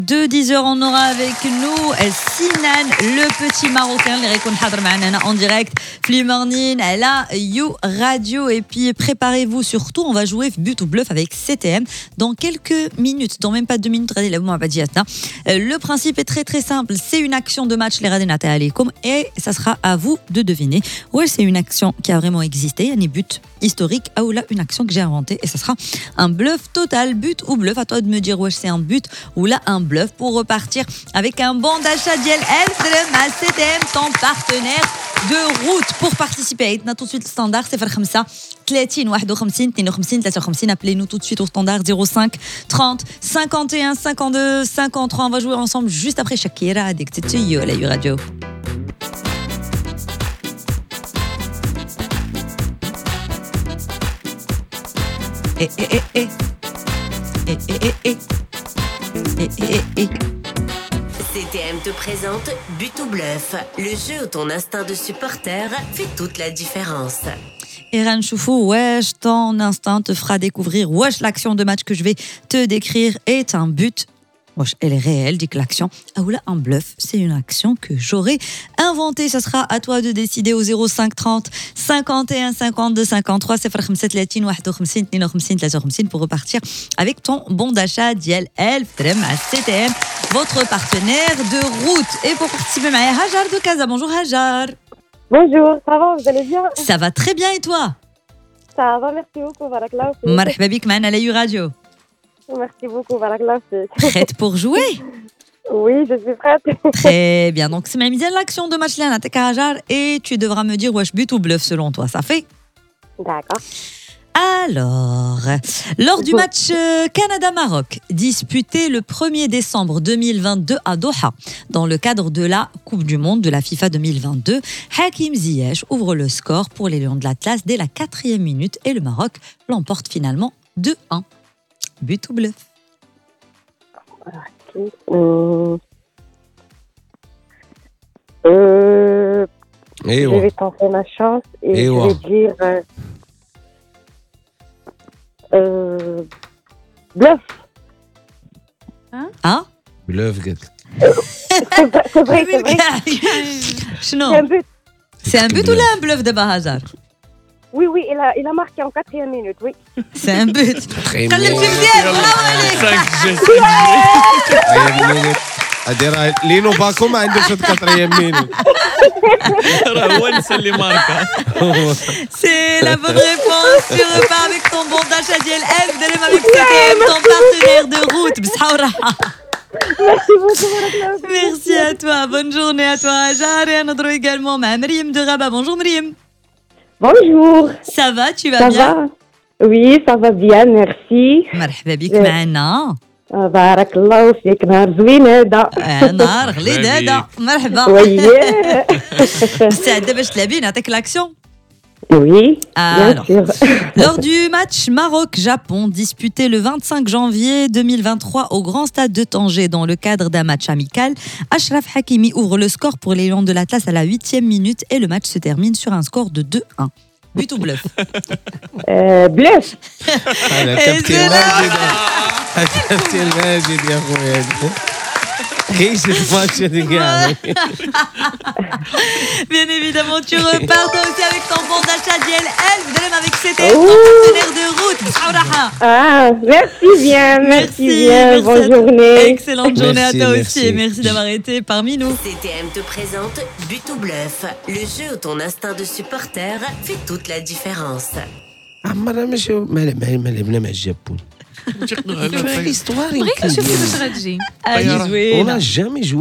De 10h, on aura avec nous Sinan, le petit Marocain, اللي غيكون حاضر معنا هنا en direct. Flux Morning, la You Radio. Et puis préparez-vous surtout, on va jouer but ou bluff avec CTM dans quelques minutes, dans même pas 2 minutes. Le principe est très très simple, c'est une action de match et ça sera à vous de deviner. Ouais, c'est une action qui a vraiment existé, un but historique, ou là une action que j'ai inventée et ça sera un bluff total, but ou bluff. À toi de me dire ouais, c'est un but ou là un bluff pour repartir avec un bon d'achat d'Yel Elfdrem à CTM, ton partenaire de route. Pour participer, aidna tout de suite le standard 05 30 51 52 53. Appelez-nous tout de suite au standard 05 30 51 52 53. On va jouer ensemble juste après Shakira avec Titiyo, la You Radio. CTM te présente But ou Bluff, le jeu où ton instinct de supporter fait toute la différence. Eran Choufou, wesh, ton instinct te fera découvrir, wesh, l'action de match que je vais te décrire est un but. Wesh, elle est réelle, dit que l'action. Ah, ou là, un bluff, c'est une action que j'aurais inventée. Ça sera à toi de décider au 05 30 51 52 53 05 30 51 52 53 pour repartir avec ton bon d'achat d'Yel Elfdrem à CTM, votre partenaire de route. Et pour participer, Hajar de Casa. Bonjour Hajar. Bonjour, ça va, vous allez bien? Ça va très bien et toi? Ça va, merci beaucoup, Barakallah. Marhaba bik معنا à la You Radio. Merci beaucoup, Barakallah. Prête pour jouer? Oui, je suis prête. Très bien, donc c'est ma mise à l'action de match là, Hajar, et tu devras me dire wesh, but ou bluff selon toi, ça fait? D'accord. Alors, lors du match Canada-Maroc, disputé le 1er décembre 2022 à Doha, dans le cadre de la Coupe du Monde de la FIFA 2022, Hakim Ziyech ouvre le score pour les Lions de l'Atlas dès la 4e minute et le Maroc l'emporte finalement 2-1. But ou bluff? Je vais tenter ma chance et je vais dire... bluff. Hein? Bluff. C'est vrai. Non. C'est un but. C'est un but ou là un bluff de Bahazar? Oui, il a marqué en 4e minute, oui. C'est un but. Très خلي bien. الفيديو برافو عليك. ادير لينو باكو ما عنده شوط 4 minute. راه هو اللي ماركا. C'est la bonne réponse. Tu repars avec ton bon d'achat d'Yel Elfdrem avec CTM, ton partenaire de route. بصحة وراحة. Merci beaucoup, Barakallah. Merci à toi. Bonne journée à toi, Hajar. Et on a également Maryam de Rabat. Bonjour Maryam. Bonjour. Ça va, tu vas Ça bien? va? Oui, ça va bien, merci. مرحبا بك معنا. بارك الله فيك، نهار زوين هذا. نهار غليظ هذا. مرحبا. وياه. مستعدة باش تلعبي نعطيك l'action. Oui, bien Alors, sûr. lors du match Maroc-Japon disputé le 25 janvier 2023 au Grand Stade de Tanger dans le cadre d'un match amical, Achraf Hakimi ouvre le score pour les Lions de l'Atlas à la 8e minute et le match se termine sur un score de 2-1. But ou bluff? Bluff. هذا كابتن ماجد. كابتن ماجد يا خويا. عيش الماتش هذه كاع. Bien évidemment, tu repars toi aussi avec ton bon d'achat d'Yel Elfdrem avec CTM, ton partenaire de route. بصحة وراحة. Ah, merci bien. merci Bonne à toi. journée. Excellente journée à Merci, toi merci. aussi et merci d'avoir été parmi nous. CTM te présente But ou Bluff, le jeu où ton instinct de supporter fait toute la différence. عمرنا ماشي ما لعبنا مع الجابون. في l'histoire بغيت نشوف واش غتجي Allez jouer. On n'a jamais joué